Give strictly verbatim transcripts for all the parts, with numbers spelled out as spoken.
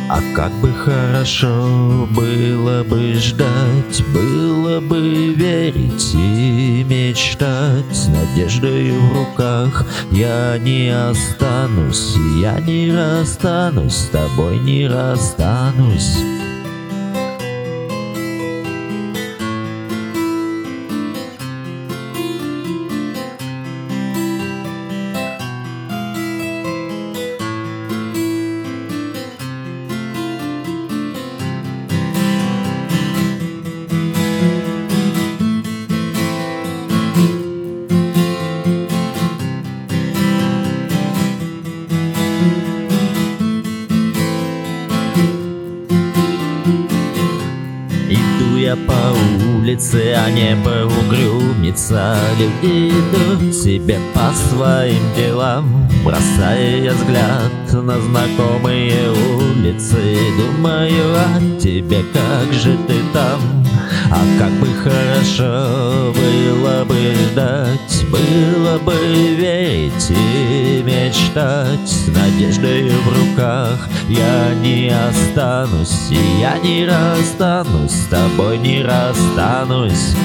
А как бы хорошо было бы ждать, было бы верить и мечтать. С надеждой в руках я не останусь, я не расстанусь, с тобой не расстанусь. Иду я по улице, а небо угрюмится. Люди идут себе по своим делам, бросая взгляд на знакомые улицы. Думаю о тебе, как же ты там. А как бы хорошо было бы ждать, было бы верить и мечтать. С надеждой в руках я не останусь, и я не расстанусь, с тобой не расстанусь.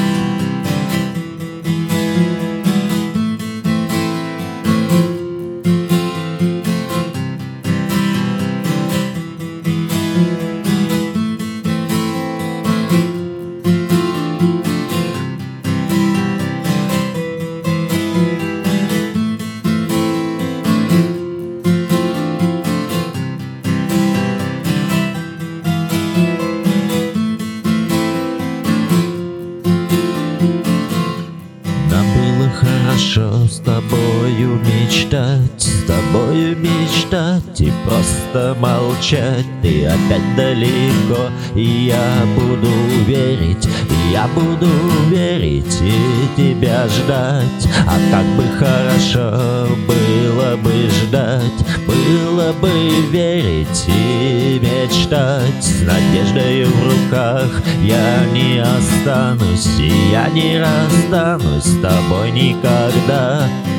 Хорошо с тобою мечтать, с тобою мечтать и просто молчать. Ты опять далеко, и я буду верить, и я буду верить и тебя ждать. А как бы хорошо было бы ждать, было бы верить и мечтать. С надеждой в руках я не останусь, и я не расстанусь с тобой никогда.